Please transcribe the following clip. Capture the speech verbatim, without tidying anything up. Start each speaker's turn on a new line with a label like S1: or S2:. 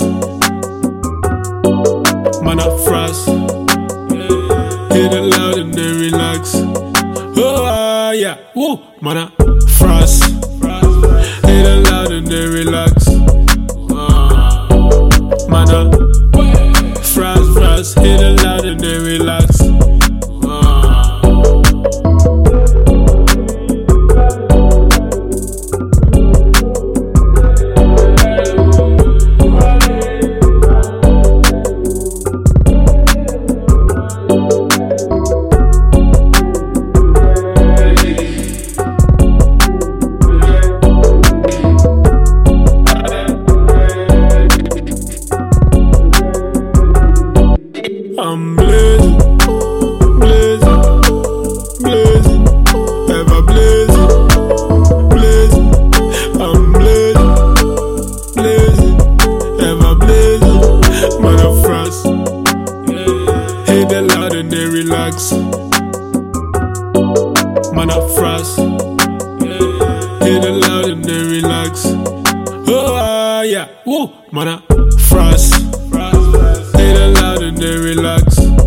S1: Man I frost. Hit it loud and then relax. Oh ah, yeah, woo. Man I frost. Hit it loud and then relax. Ah. Man I frost, frost. Hit it loud and then relax. Ah. I'm blazing, blazing, blazing, ever blazing, blazing. I'm blazing, blazing, ever blazing. Man I frost. Hit it loud and then relax. Man I frost. Hit it loud and then relax. Oh ah, yeah, woo. Man I frost. Hit it loud and then relax.